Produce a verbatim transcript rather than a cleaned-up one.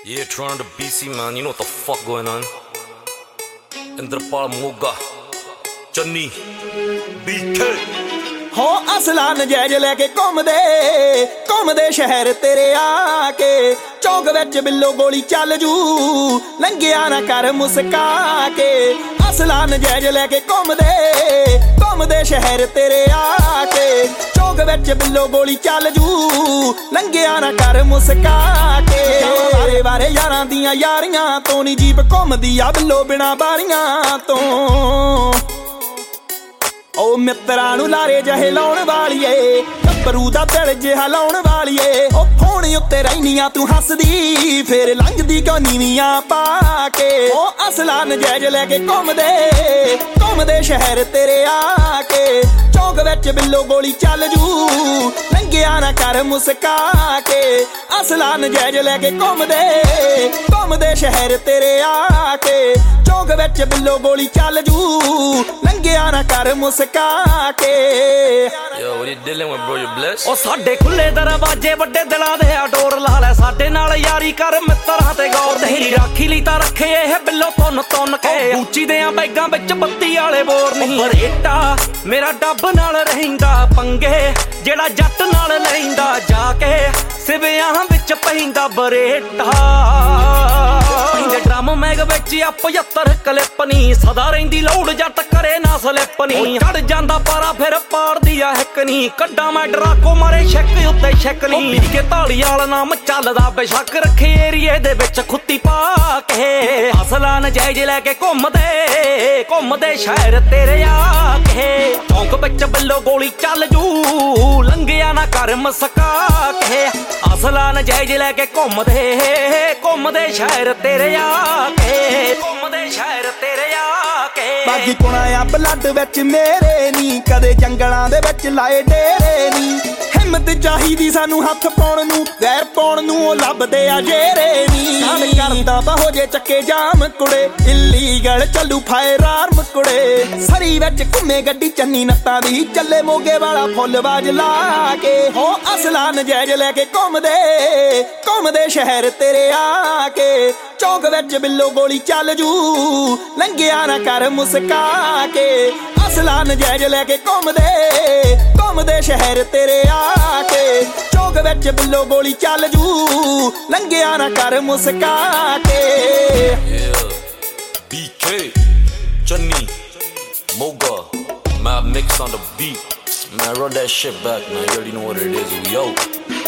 Yeah, Toronto B C, man, you know what the fuck going on. Indrapal Moga, Channi, B K. हो असला नजैज लैके घूमदे घूमदे शहर तेरे आके चौक विच बिल्लो गोली चल जू लंघिया ना कर मुस्का के असला नजैज लैके घूमदे घूमदे शहर तेरे आके चौक विच बिल्लो गोली चल जू लंघिया ना कर मुस्का के वारे वारे यारां दियां यारियां तो नी जीप घूमदी आ बिल्लो बिना बारियां तो ओ मित्रां नूं लारे जहे लाउण वालीए टब्बरू दा दिल जिहा लाउण वालीए ओ फोन उत्ते रहनियां तू हसदी फिर लंघदी क्यों नीवियां पाके ओ असला नजैज लैके घूमदे घूमदे शहर तेरे आके चौक विच बिल्लो गोली चल जू लंघिया ना कर मुस्का के असला नजैज लैके घूमदे घूमदे शहर तेरे आके चौक विच बिल्लो गोली चल जू लंघिया ना कर मुस्का के Yo, what you dealing with, bro? You blessed? ओ साडे खुले दरवाजे वड्डे दिलां दे डोर ला ले साडे नाल यारी कर मित्तरां ते गौर तेरी राखी ली तां रखे ए बिल्लो तुन तुन के ऊंची देआं बैगां विच बत्ती वाले बोर नहीं बरेटा मेरा डब नाल रहिंदा पंगे जेड़ा जट नाल लैंदा जाके सिवियां विच पैंदा बरेटा ड्रम मैग विच आ पचहत्तर क्लिप नी सदा रहिंदी लौड़ जट करे ना स्लिप नी चढ़ जांदा पारा फिर पाड़दी आ हिक नी कड्डा मैं डराको मारे शक उत्ते शक नी पी के ताली वाला नाम चलदा बेशक रखे एरिए दे विच खुत्ती पा के असला नजैज लैके घुमदे घुमदे शहर तेरे आके चौक विच बिल्लो गोली चल जू लंघिया ना कर मस्का के असला नजैज लैके घुमदे घुमदे शहर तेरे आके घुमदे शहर तेरे आके बागी कुणाया ब्लड विच मेरे नी कदे जंगलां दे विच लाए डेरे नी हिम्मत चाहिदी सानू हथ पाउण नू गैर पाउण नू ओ लभदे आ जेरे नी नाल करदा तां हो जे चक्के जाम कुड़े इलीगल चलू फायर आर्म कुड़े सरी विच घुमे गड्डी चन्नी नत्तां दी चले मोगे वाला फुੱਲ बाज ला के हो असला नजैज लैके घुमदे घुमदे शहर तेरे आके चौक विच बिल्लो गोली चल जू लंघिया ना कर मुस्का के असला नजैज लैके घुमदे घुमदे शहर तेरे आके चौक विच बिल्लो गोली चल जू लंघिया ना कर मुस्का के Yeah, B K, Channi, Moga, Mad Mix on the beat. Man, run that shit back, man. You already know what it is. Yo.